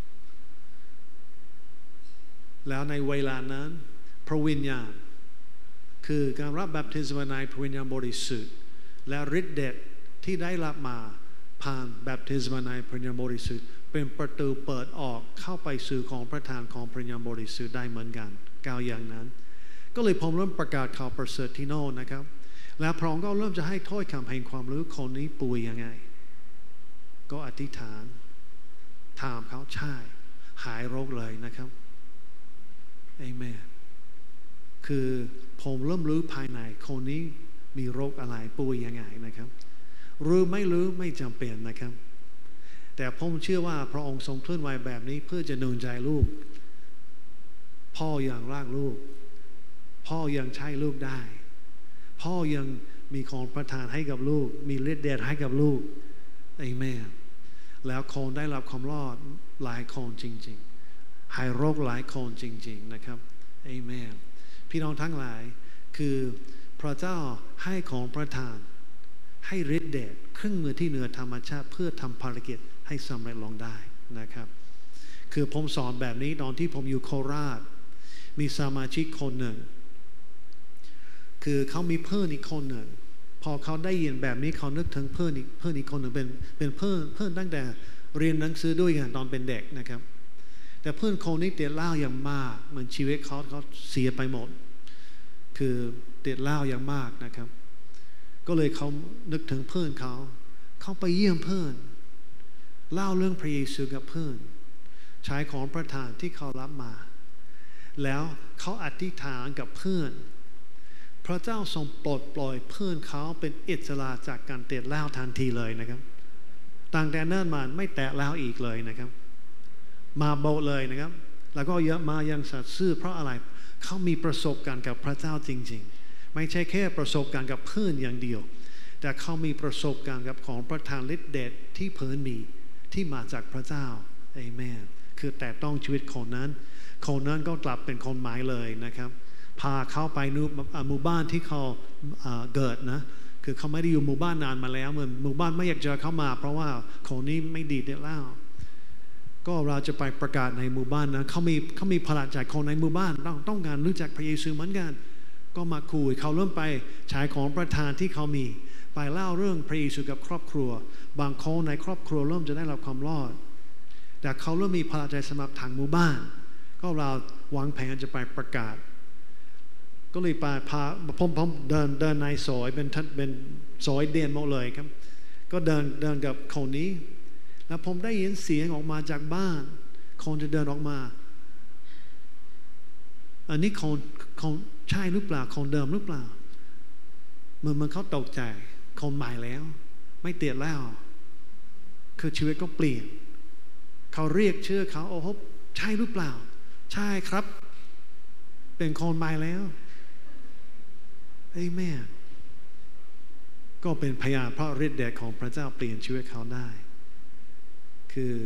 แล้วในเวลานั้นพระวิญญาณคือการรับบัพติศมาในพระวิญญาณบริสุทธิ์และฤทธิ์เดชที่ได้รับมาผ่านบัพติศมาในพระวิญญาณบริสุทธิ์เป็นประตูเปิดออกเข้าไปสู่ของประทานของพระวิญญาณบริสุทธิ์ได้เหมือนกันก้าวอย่างนั้นก็เลยผมเริ่มประกาศข่าวประเสริฐที่โน่นนะครับแล้วพระองค์ก็เริ่มจะให้ถ้อยคำแห่งความรู้คนนี้ป่วยยังไงก็อธิษฐานถามเขาใช่หายโรคเลยนะครับอาเมนคือผมเริ่มรู้ภายในคนนี้มีโรคอะไรป่วยยังไงนะครับรู้ไม่จำเป็นนะครับแต่ผมเชื่อว่าพระองค์ทรงเคลื่อนไหวแบบนี้เพื่อจะหนุนใจลูกพ่อยังรักลูกพ่อยังใช้ลูกได้พ่อยังมีของประทานให้กับลูกมีฤทธิ์เดชให้กับลูกอาเมนแล้วคนได้รับความรอดหลายคนจริงๆหายโรคหลายคนจริงๆนะครับอาเมนพี่น้องทั้งหลายคือพระเจ้าให้ของประทานให้ฤทธิ์เดชเครื่องมือที่เหนือธรรมชาติเพื่อทำภารกิจให้สำเร็จลงได้นะครับคือผมสอนแบบนี้ตอนที่ผมอยู่โคราชมีสมาชิกคนหนึ่งคือเขามีเพื่อนอีกคนหนึ่งพอเขาได้ยินแบบนี้เขานึกถึงเพื่อนอีกคนหนึ่งเป็นเพื่อนตั้งแต่เรียนหนังสือด้วยกันตอนเป็นเด็กนะครับแต่เพื่อนคนนี้ติดเหล้าอย่างมากเหมือนชีวิตเขาเสียไปหมดคือติดเหล้าอย่างมากนะครับก็เลยเขานึกถึงเพื่อนเขาไปเยี่ยมเพื่อนเล่าเรื่องพระเยซูกับเพื่อนใช้ของประทานที่เขารับมาแล้วเขาอธิษฐานกับเพื่อนพระเจ้าทรงปลดปล่อยเพื่อนเขาเป็นอิสระจากการติดเหล้าทันทีเลยนะครับตั้งแต่นั้นมาไม่แตะเหล้าอีกเลยนะครับมาโบสถ์เลยนะครับแล้วก็เยอะมายังสัตย์ซื่อเพราะอะไรเขามีประสบการณ์กับพระเจ้าจริงๆไม่ใช่แค่ประสบการณ์กับเพื่อนอย่างเดียวแต่เขามีประสบการณ์กับของประทานฤทธิ์เดชที่เพิ่นมีที่มาจากพระเจ้าเอเมนคือแต่ต้องชีวิตคนนั้นก็กลับเป็นคนใหม่เลยนะครับพาเขาไปหมู่บ้านที่เขาเกิดนะคือเขาไม่ได้อยู่หมู่บ้านนานมาแล้วเหมือนหมู่บ้านไม่อยากเจอเขามาเพราะว่าคนนี้ไม่ดีเด็ดแล้วก็เราจะไปประกาศในหมู่บ้านนะเขามีพลังใจคนในหมู่บ้านต้องการรู้จักพระเยซูเหมือนกันก็มาคุยเขาเริ่มไปใช้ของประทานที่เขามีไปเล่าเรื่องพระเยซูกับครอบครัวบางคนในครอบครัวเริ่มจะได้รับความรอดแต่เขาเริ่มมีพลังใจสำหรับทางหมู่บ้านก็เราวางแผนจะไปประกาศก็เลยพาผมเดินในซอยเป็นซอยเด่นหมดเลยครับก็เดินกับคนนี้แล้วผมได้ยินเสียงออกมาจากบ้านคนจะเดินออกมาอันนี้คนใช่หรือเปล่าคนเดิมหรือเปล่ามันเขาตกใจคนใหม่แล้วไม่เตียดแล้วคือชีวิตก็เปลี่ยนเขาเรียกชื่อเขาโอ้โหใช่หรือเปล่าใช่ครับเป็นคนใหม่แล้วเอ้ยแม่ก็เป็นพยานเพราะฤทธิ์เดชของพระเจ้าเปลี่ยนชีวิตเขาได้คือ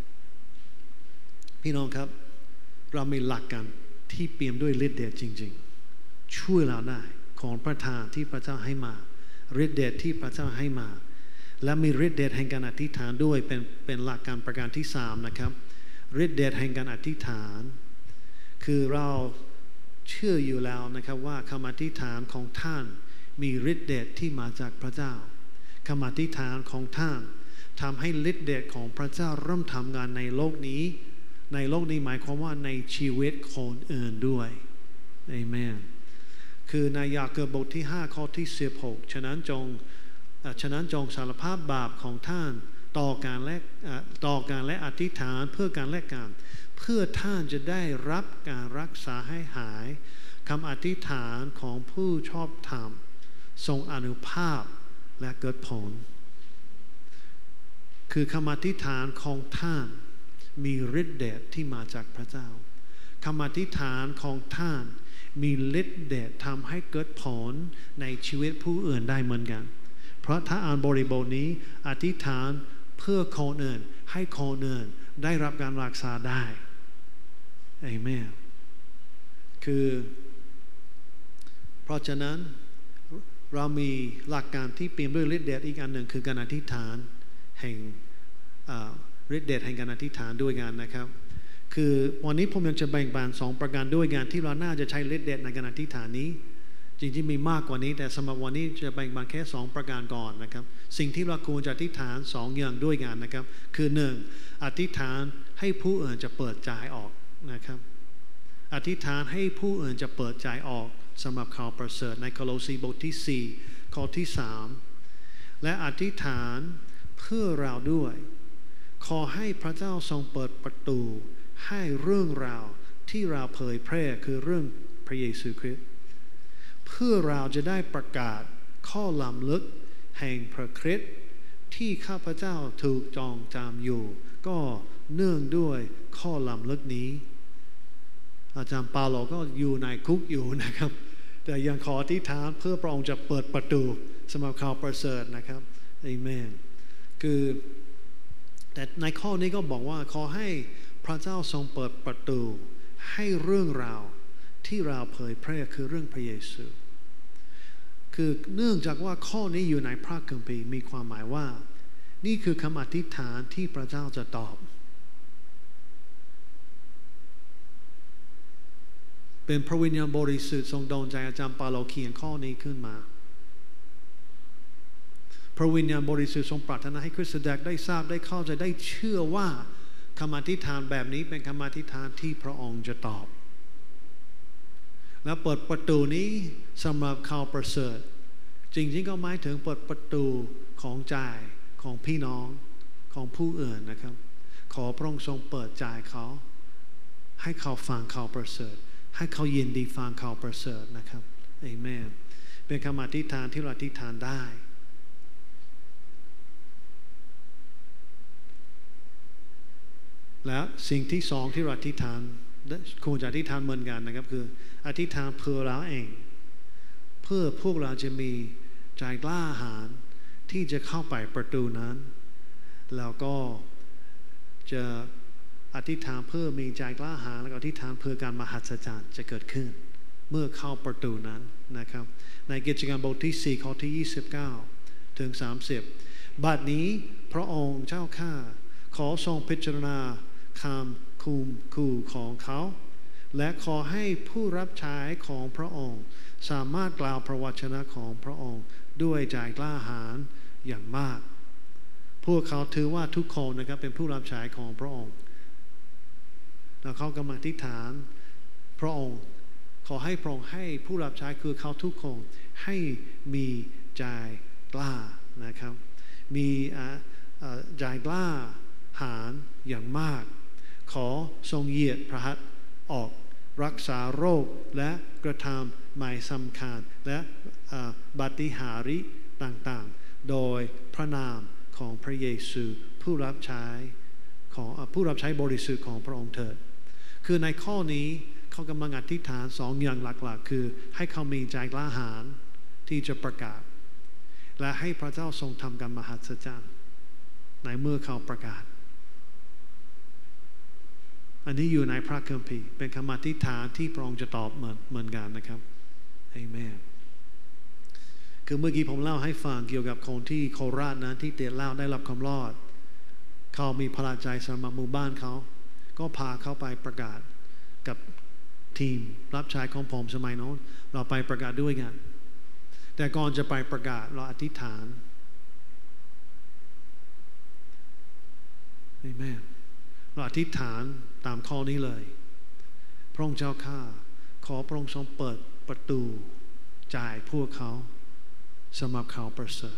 พี่น้องครับเรามีหลักการที่เปี่ยมด้วยฤทธิ์เดชจริงๆช่วยเราได้ของประทานที่พระเจ้าให้มาฤทธิ์เดชที่พระเจ้าให้มาและมีฤทธิ์เดชแห่งการอธิษฐานด้วยเป็นหลักการประการที่3นะครับฤทธิ์เดชแห่งการอธิษฐานคือเราเชื่ออยู่แล้วนะครับว่าคำอธิษฐานของท่านมีฤทธิ์เดชที่มาจากพระเจ้าคำอธิษฐานของท่านทำให้ฤทธิ์เดชของพระเจ้าเริ่มทำงานในโลกนี้หมายความว่าในชีวิตคนอื่นด้วยอาเมนคือในยากอบบทที่5ข้อที่16ฉะนั้นจงสารภาพบาปของท่านต่อการและอธิษฐานเพื่อการและกันเพื่อท่านจะได้รับการรักษาให้หายคำอธิษฐานของผู้ชอบธรรมทรงอานุภาพและเกิดผลคือคำอธิษฐานของท่านมีฤทธิ์เดชที่มาจากพระเจ้าคำอธิษฐานของท่านมีฤทธิ์เดชทำให้เกิดผลในชีวิตผู้อื่นได้เหมือนกันเพราะถ้าอ่านบริบทนี้อธิษฐานเพื่อคนอื่นให้คนอื่นได้รับการรักษาได้เอเมนคือเพราะฉะนั้นเรามีหลักการที่เปี่ยมด้วยฤทธิ์เดชอีกอันหนึ่งคือการอธิษฐานแห่งฤทธิ์เดชแห่งการอธิษฐานด้วยกันนะครับคือวันนี้ผมยังจะแบ่งปัน2ประการด้วยกันที่เราน่าจะใช้ฤทธิ์เดชในการอธิษฐานนี้จริงๆมีมากกว่านี้แต่สำหรับวันนี้จะแบ่งปันแค่2ประการก่อนนะครับสิ่งที่เราควรจะอธิษฐาน2อย่างด้วยกันนะครับคือ1อธิษฐานให้ผู้อื่นจะเปิดใจออกนะครับอธิษฐานให้ผู้อื่นจะเปิดใจออกสำหรับข่าวประเสริฐในโคโลสีบทที่4ข้อที่3และอธิษฐานเพื่อเราด้วยขอให้พระเจ้าทรงเปิดประตูให้เรื่องราวที่เราเผยแพร่คือเรื่องพระเยซูคริสต์เพื่อเราจะได้ประกาศข้อล้ำลึกแห่งพระคริสต์ที่ข้าพเจ้าถูกจองจำอยู่ก็เนื่องด้วยข้อล้ำลึกนี้อาจารย์เปาโลก็อยู่ในคุกอยู่นะครับแต่ยังขออธิษฐานเพื่อพระองค์จะเปิดประตูสำหรับข่าวประเสริฐนะครับอาเมนคือแต่ในข้อนี้ก็บอกว่าขอให้พระเจ้าทรงเปิดประตูให้เรื่องราวที่เราเผยแพร่คือเรื่องพระเยซูคือเนื่องจากว่าข้อนี้อยู่ในพระคัมภีร์มีความหมายว่านี่คือคำอธิษฐานที่พระเจ้าจะตอบเป็นพระวิญญาณบริสุทธิ์ทรงดลใจอาจารย์เปาโลเขียนข้อนี้ขึ้นมาพระวิญญาณบริสุทธิ์ทรงปรารถนาให้คริสตจักรได้ทราบได้เข้าใจได้เชื่อว่าคำอธิษฐานแบบนี้เป็นคำอธิษฐานที่พระองค์จะตอบและเปิดประตูนี้สำหรับข่าวประเสริฐจริงๆก็หมายถึงเปิดประตูของใจของพี่น้องของผู้อื่นนะครับขอพระองค์ทรงเปิดใจเขาให้เขาฟังข่าวประเสริฐให้เขายินดีฟังข่าวประเสริฐนะครับเอเมนเป็นคำอธิษฐานที่เราอธิษฐานได้และสิ่งที่สองที่เราอธิษฐานควรจะอธิษฐานเหมือนกันนะครับคืออธิษฐานเพื่อเราเองเพื่อพวกเราจะมีใจกล้าหาญที่จะเข้าไปประตูนั้นแล้วก็จะอธิษฐานเพื่อมีใจกล้าหาญแล้วก็อธิษฐานเพื่อการมหัศจรรย์จะเกิดขึ้นเมื่อเข้าประตูนั้นนะครับในกิจการบทที่4ข้อที่29ถึง30บัดนี้พระองค์เจ้าข้าขอทรงพิจารณาคำคู่ของเขาและขอให้ผู้รับใช้ของพระองค์สามารถกล่าวพระวจนะของพระองค์ด้วยใจกล้าหาญอย่างมากพวกเขาถือว่าทุกคนนะครับเป็นผู้รับใช้ของพระองค์แล้วเขากำลังอธิษฐานพระองค์ขอให้พระองค์ให้ผู้รับใช้คือเขาทุกคนให้มีใจกล้านะครับมีใจกล้าหาญอย่างมากขอทรงเหยียดพระหัตถ์ออกรักษาโรคและกระทำหมายสำคัญและปาฏิหาริย์ต่างๆโดยพระนามของพระเยซูผู้รับใช้ของผู้รับใช้บริสุทธิ์ของพระองค์เถิดคือในข้อนี้เขากำลังอธิษฐานสองอย่างหลักๆคือให้เขามีใจกล้าหาญที่จะประกาศและให้พระเจ้าทรงทำการมหัศจรรย์ในเมื่อเขาประกาศอันนี้อยู่ในพระคัมภีร์เป็นคำอธิษฐานที่พระองค์จะตอบเหมือนกันนะครับเอเมนคือเมื่อกี้ผมเล่าให้ฟังเกี่ยวกับคนที่โคราชนะที่เตียนเล่าได้รับความรอดเขามีพระใจสำหรับหมู่บ้านเขาก็พาเขาไปประกาศกับทีมรับใช้ของผมสมัยโน้นเราไปประกาศด้วยกันแต่ก่อนจะไปประกาศเราอธิษฐานเอเมนเราอธิษฐานตามข้อนี้เลยพระองค์เจ้าข้าขอพระองค์ทรงเปิดประตูจ่ายพวกเขาสำหรับเขาประเสริฐ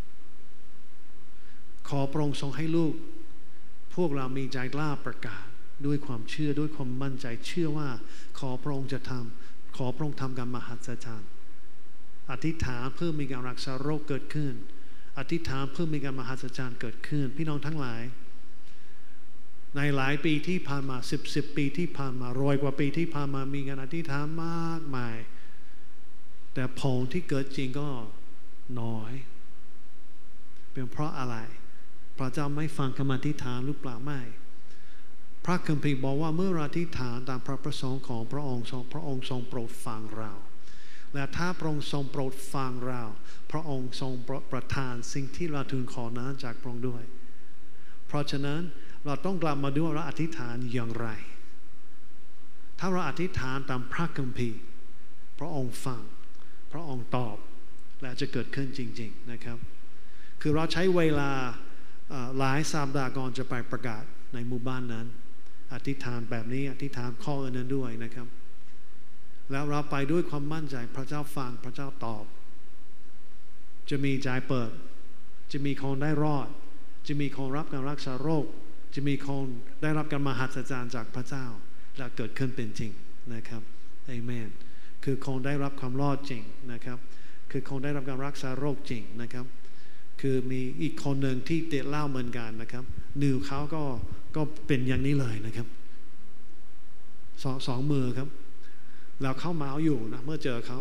ขอพระองค์ทรงให้ลูกพวกเรามีใจกล้าประกาศด้วยความเชื่อด้วยความมั่นใจเชื่อว่าขอพระองค์จะทำขอพระองค์ทำการมหัศจรรย์อธิษฐานเพื่อมีการรักษาโรคเกิดขึ้นอธิษฐานเพื่อมีการมหัศจรรย์เกิดขึ้นพี่น้องทั้งหลายในหลายปีที่ผ่านมา10ปีที่ผ่านมา100 กว่าปีที่ผ่านมามีการอธิษฐานมากมายแต่ผลที่เกิดจริงก็น้อยเป็นเพราะอะไรพระเจ้าไม่ฟังคำอธิษฐานหรือเปล่าไม่พระคัมภีร์บอกว่าเมื่อเราอธิษฐานตามพระประสงค์ของพระองค์พระองค์ทรงโปรดฟังเราและถ้าพระองค์ทรงโปรดฟังเราพระองค์ทรงประทานสิ่งที่เราทูลขอนั้นจากพระองค์ด้วยเพราะฉะนั้นเราต้องกลับมาดูว่าเราอธิษฐานอย่างไรถ้าเราอธิษฐานตามพระคัมภีร์พระองค์ฟังพระองค์ตอบและจะเกิดขึ้นจริงๆนะครับคือเราใช้เวลาหลายสัปดาห์ก่อนจะไปประกาศในหมู่บ้านนั้นอธิษฐานแบบนี้อธิษฐานข้อนั้นด้วยนะครับแล้วเราไปด้วยความมั่นใจพระเจ้าฟังพระเจ้าตอบจะมีใจเปิดจะมีคนได้รอดจะมีคนรับการรักษาโรคจะมีคนได้รับการมหัศจรรย์จากพระเจ้าและเกิดขึ้นเป็นจริงนะครับเอเมนคือคนได้รับความรอดจริงนะครับคือคนได้รับการรักษาโรคจริงนะครับคือมีอีกคนหนึ่งที่เตะเล่าเหมือนกันนะครับนิ้วเขาก็เป็นอย่างนี้เลยนะครับสองมือครับแล้วเขาเมาอยู่นะเมื่อเจอเขา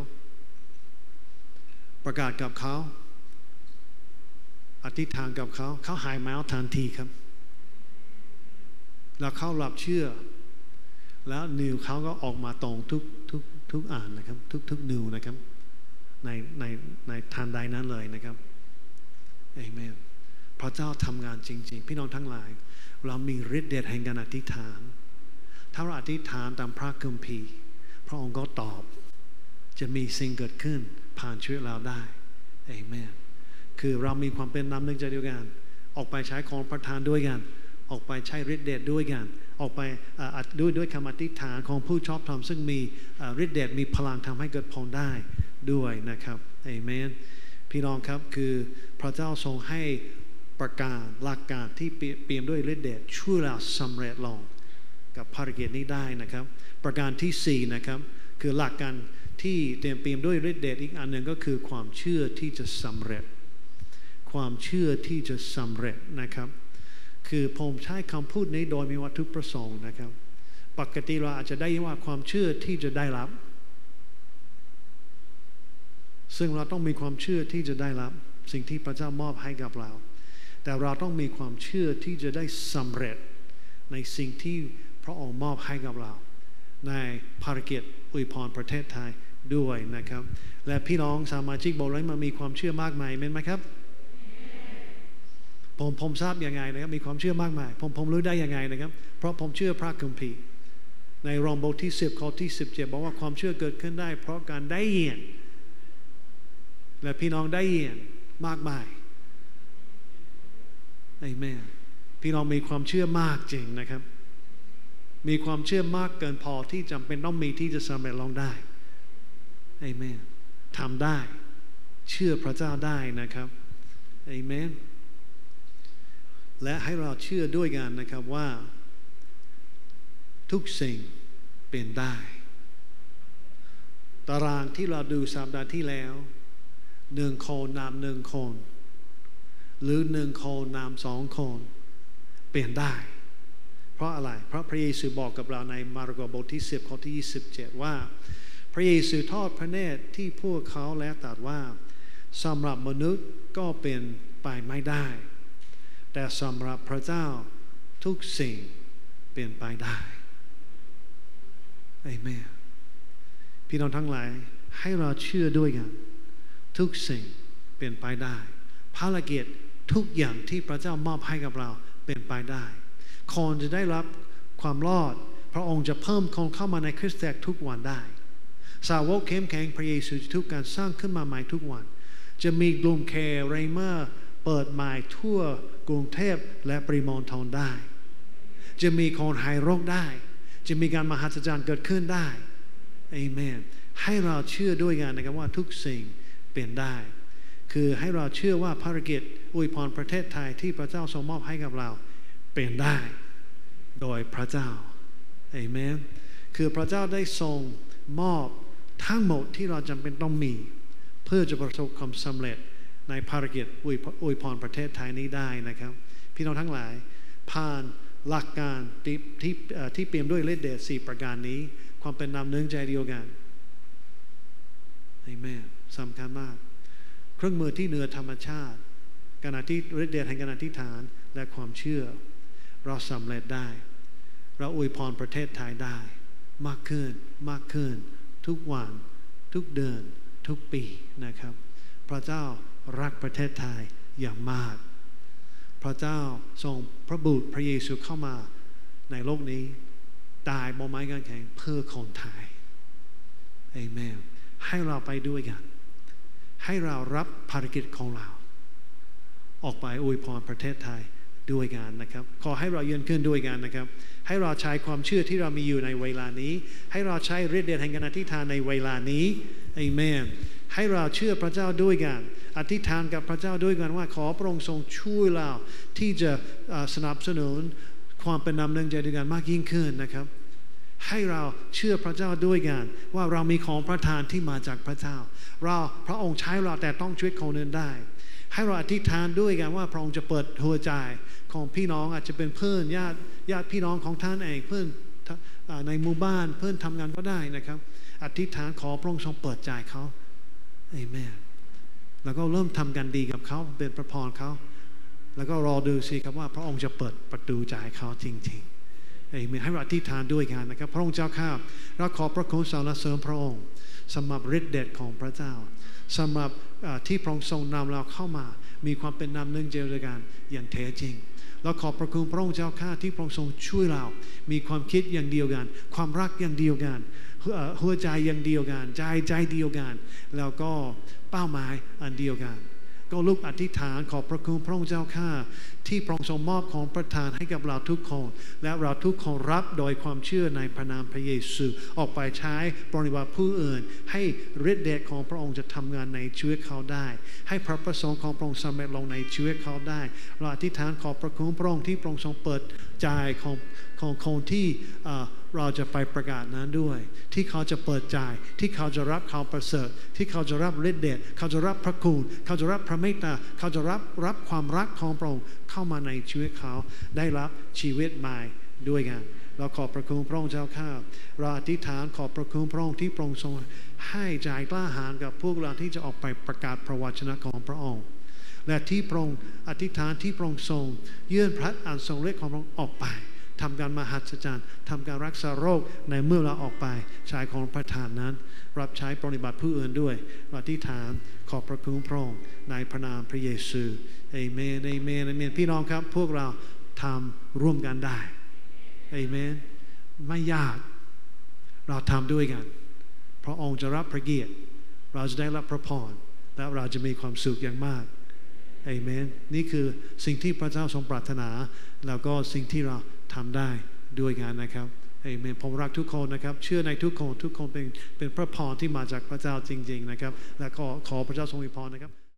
ประกาศกับเขาอธิษฐานกับเขาหายเมาทันทีครับแล้วเขาหลับเชื่อแล้วนิ้วเขาก็ออกมาตรงทุกอันนะครับทุกนิ้วนะครับในทันใดนั้นเลยนะครับเอเมนพระเจ้าทำงานจริงๆพี่น้องทั้งหลายเรามีฤทธิ์เดชแห่งการอธิษฐานถ้าเราอธิษฐานตามพระคัมภีร์พระองค์ก็ตอบจะมีสิ่งเกิดขึ้นผ่านชีวิตเราได้เอเมนคือเรามีความเป็นน้ำหนึ่งใจเดียวกันออกไปใช้ของประทานด้วยกันออกไปใช้ฤทธิ์เดชด้วยกันออกไปด้วยคำอธิษฐานของผู้ชอบธรรมซึ่งมีฤทธิ์เดชมีพลังทำให้เกิดผลได้ด้วยนะครับเอเมนพี่น้องครับคือพระเจ้าทรงให้ประกาศหลักการที่เปี่ยมด้วยฤทธิ์เดชช่วยเราสำเร็จลงกับภารกิจนี้ได้นะครับประการที่4นะครับคือหลักการที่เปี่ยมด้วยฤทธิ์เดชอีกอันหนึ่งก็คือความเชื่อที่จะสำเร็จความเชื่อที่จะสำเร็จนะครับคือผมใช้คำพูดนี้โดยมีวัตถุประสงค์นะครับปกติเราอาจจะได้ยินว่าความเชื่อที่จะได้รับซึ่งเราต้องมีความเชื่อที่จะได้รับสิ่งที่พระเจ้ามอบให้กับเราแต่เราต้องมีความเชื่อที่จะได้สำเร็จในสิ่งที่พระองค์มอบให้กับเราในภารกิจอวยพรประเทศไทยด้วยนะครับและพี่น้องสมาชิกโบสถ์นั้นมามีความเชื่อมากมายเป็นไหมครับผมทราบยังไงนะครับมีความเชื่อมากมายผมรู้ได้ยังไงนะครับเพราะผมเชื่อพระคัมภีร์ในโรมบทที่10ข้อที่17บอกว่าความเชื่อเกิดขึ้นได้เพราะการได้ยินและพี่น้องได้ยินมากมายอาเมนพี่น้องมีความเชื่อมากจริงนะครับมีความเชื่อมากเกินพอที่จำเป็นต้องมีที่จะสำเร็จลงได้อาเมนทำได้เชื่อพระเจ้าได้นะครับอาเมนและให้เราเชื่อด้วยกันนะครับว่าทุกสิ่งเป็นได้ตารางที่เราดูสัปดาห์ที่แล้ว1 คนนำ1 คนหรือ1 คนนำ2 คนเปลี่ยนได้เพราะอะไรเพราะพระเยซูบอกกับเราในมาระโกบทที่10ข้อที่27ว่าพระเยซูทอดพระเนตรที่พวกเขาและตรัสว่าสำหรับมนุษย์ก็เป็นไปไม่ได้แต่สำหรับพระเจ้าทุกสิ่งเปลี่ยนไปได้อาเมนพี่น้องทั้งหลายให้เราเชื่อด้วยกันทุกสิ่งเปลี่ยนไปได้ภารกิจทุกอย่างที่พระเจ้ามอบให้กับเราเป็นไปได้คนจะได้รับความรอดพระองค์จะเพิ่มคนเข้ามาในคริสตจักรทุกวันได้สาวกเข้มแข็งพระเยซูจะทุกการสร้างขึ้นมาใหม่ทุกวันจะมีกลุ่มเคเรเมอร์เปิดใหม่ทั่วกรุงเทพและปริมณฑลได้จะมีคนหายโรคได้จะมีการมหัศจรรย์เกิดขึ้นได้อาเมนให้เราเชื่อด้วยกันนะครับว่าทุกสิ่งเปลี่ยนได้คือให้เราเชื่อว่าภารกิจอวยพรประเทศไทยที่พระเจ้าทรงมอบให้กับเราเปลี่ยนได้โดยพระเจ้าอาเมนคือพระเจ้าได้ทรงมอบทั้งหมดที่เราจำเป็นต้องมีเพื่อจะประสบความสำเร็จในภารกิจอวยพรประเทศไทยนี้ได้นะครับพี่น้องทั้งหลายผ่านหลักการที่เปี่ยมด้วยฤทธิ์เดช4ประการนี้ความเป็นน้ำหนึ่งใจเดียวกันอาเมนสำคัญมากเครื่องมือที่เหนือธรรมชาติการอธิษฐานฤทธิ์เดชแห่งการอธิษฐานและความเชื่อเราสำเร็จได้เราอวยพรประเทศไทยได้มากขึ้นมากขึ้นทุกวันทุกเดือนทุกปีนะครับพระเจ้ารักประเทศไทยอย่างมากพระเจ้าทรงพระบุตรพระเยซูเข้ามาในโลกนี้ตายบนไม้กางเขนเพื่อคนไทยอาเมนให้เราไปด้วยกันให้เรารับภารกิจของเราออกไปอวยพรประเทศไทยด้วยกันนะครับขอให้เรายืนขึ้นด้วยกันนะครับให้เราใช้ความเชื่อที่เรามีอยู่ในเวลานี้ให้เราใช้ฤทธิ์เดชแห่งการอธิษฐานในเวลานี้อาเมนให้เราเชื่อพระเจ้าด้วยกันอธิษฐานกับพระเจ้าด้วยกันว่าขอพระองค์ทรงช่วยเราที่จะสนับสนุนความเป็นน้ำหนึ่งใจเดียวกันมากยิ่งขึ้นนะครับให้เราเชื่อพระเจ้าด้วยกันว่าเรามีของประทานที่มาจากพระเจ้าพระองค์ใช้เราแต่ต้องช่วยคนอื่นได้ให้เราอธิษฐานด้วยกันว่าพระองค์จะเปิดหัวใจของพี่น้องอาจจะเป็นเพื่อนญาติพี่น้องของท่านเองเพื่อนในหมู่บ้านเพื่อนทำงานก็ได้นะครับอธิษฐานขอพระองค์ทรงเปิดใจเขาอาเมนแล้วก็เริ่มทำกันดีกับเขาเป็นพระพรเขาแล้วก็รอดูสิครับว่าพระองค์จะเปิดประตูใจเขาจริงๆให้เราอธิษฐานด้วยกันนะครับพระองค์เจ้าข้าเราขอพระคุณสรรเสริญพระองค์สำหรับฤทธิ์เดชของพระเจ้าสำหรับที่พระองค์ทรงนำเราเข้ามามีความเป็นน้ำหนึ่งเดียวกันอย่างแท้จริงเราขอบพระคุณพระองค์เจ้าข้าที่พระองค์ทรงช่วยเรามีความคิดอย่างเดียวกันความรักอย่างเดียวกันหัวใจอย่างเดียวกันใจเดียวกันแล้วก็เป้าหมายอันเดียวกันก็ลุกอธิษฐานขอบพระคุณพระองค์เจ้าข้าที่พระองค์ทรงมอบของประทานให้กับเราทุกคนและเราทุกคนรับโดยความเชื่อในพระนามพระเยซูออกไปใช้ปฏิบัติผู้อื่นให้ฤทธิ์เดชของพระองค์จะทำงานในชีวิตเขาได้ให้พระประสงค์ของพระองค์สำเร็จลงในชีวิตเขาได้เราอธิษฐานขอบพระคุณพระองค์ที่พระองค์ทรงเปิดใจของคนที่เราจะไปประกาศนั้นด้วยที่เขาจะเปิดใจที่เขาจะรับข่าวประเสริฐที่เขาจะรับฤทธิ์เดชเขาจะรับพระคุณเขาจะรับพระเมตตาเขาจะรับความรักของพระองค์เข้ามาในชีวิตเขาได้รับชีวิตใหม่ด้วยกันเราขอบพระคุณพระองค์เจ้าข้าเราอธิษฐานขอบพระคุณพระองค์ที่พระองค์ทรงให้ใจกล้าหาญกับพวกเราที่จะออกไปประกาศพระวจนะของพระองค์และที่พระองค์อธิษฐานที่พระองค์ทรงยื่นพระอันทรงฤทธิ์ของพระองค์ออกไปทำการมหัศจรรย์ทำการรักษาโรคในเมื่อเราออกไปใช้ของประทานนั้นรับใช้ปฏิบัติผู้อื่นด้วยอธิษฐานขอบพระคุณพระองค์ในพระนามพระเยซูเอเมนเอเมนเอเมนพี่น้องครับพวกเราทำร่วมกันได้เอเมนไม่ยากเราทำด้วยกันพระองค์จะรับพระเกียรติเราจะได้รับพระพรและเราจะมีความสุขอย่างมากเอเมนนี่คือสิ่งที่พระเจ้าทรงปรารถนาแล้วก็สิ่งที่เราทำได้ด้วยกันนะครับเอเมนผมรักทุกคนนะครับเชื่อในทุกคนเป็นพระพรที่มาจากพระเจ้าจริงๆนะครับและขอพระเจ้าทรงอวยพรนะครับ